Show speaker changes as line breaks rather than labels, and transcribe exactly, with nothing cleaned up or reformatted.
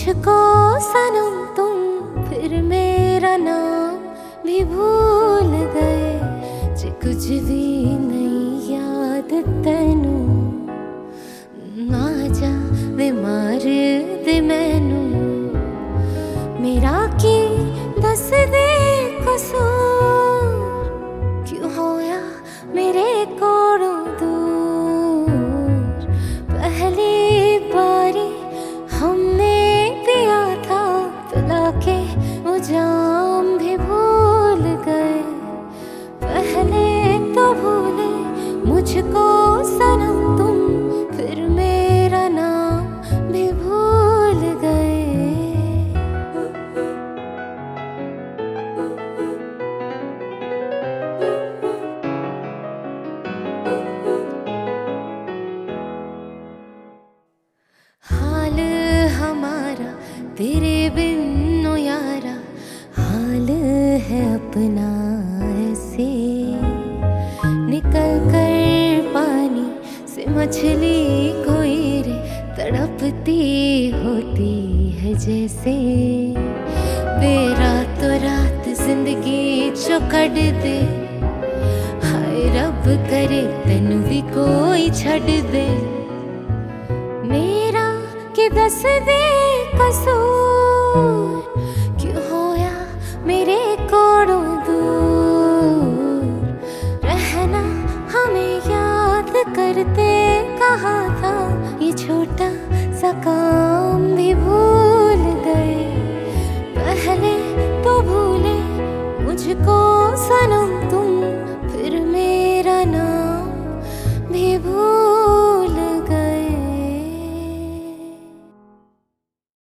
मुझको सनम तुम फिर मेरा नाम भी भूल गए, जे कुछ भी नहीं याद तैनू ना जा वे मार दे मैनू। मेरा की दस दे कसूर, क्यों होया मेरे कोलों दूर। पहली बारी हमने पिया था पिला के वो जाम भी भूल गए। पहले तो भूले मुझको सनम तुम फिर मेरा नाम भी भूल गए। हाल हमारा तेरे बिन ओ यारा, हाल है अपना ऐसे। निकल कर पानी से मछली कोई रे तड़पती होती है जैसे। बेरा तो रात जिंदगी चो कट दे, हाय रब करे तेन भी कोई छड़ दे। मेरा कि दस दे कसूर, क्यों होया मेरे कोलों दूर। रहना हमें याद करते कहा